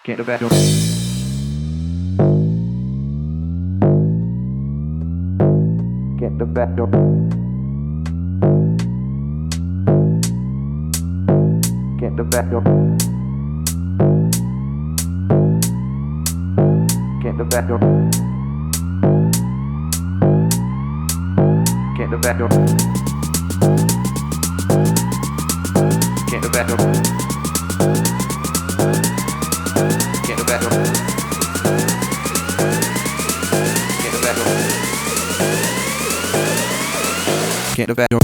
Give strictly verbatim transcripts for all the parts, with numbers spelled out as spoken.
Get the back door. Get the back door. Get the back door. Get the back door. Get the back door. Get the back door. Get the back door. Get the back door. Get the back door.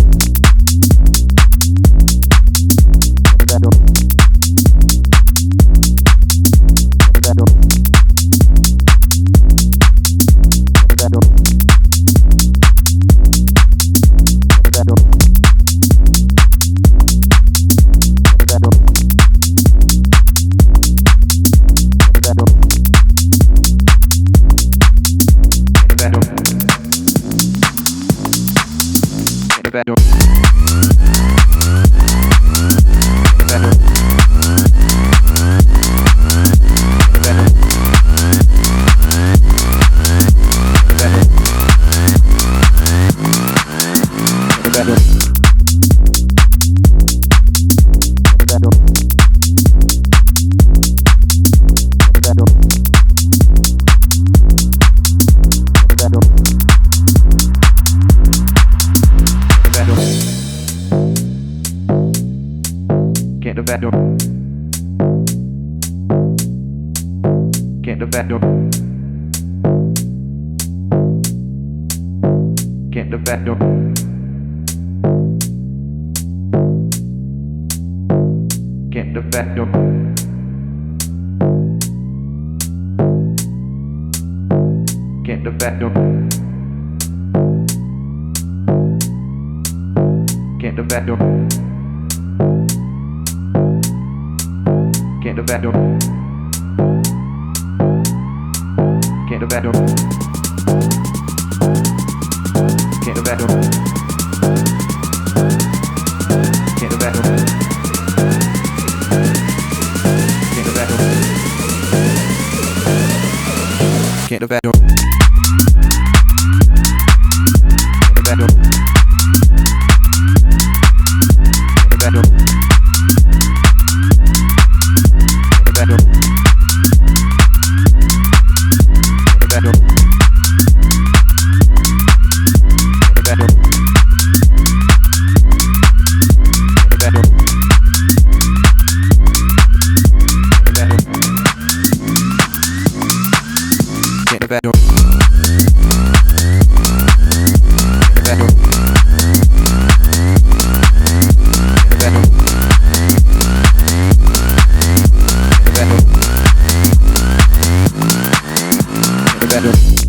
Back door. Back door. Back door. Back door. Back door. Back door. Back door. Back door. Get the back door. Get the back door. Get the back door. Get the back door. Get the back door. Get the back door. Get the back door. Get the back door. Get the back door. Get the back door. Get the back door. Get the back door. Get the back door. Get the back door. Get the back door.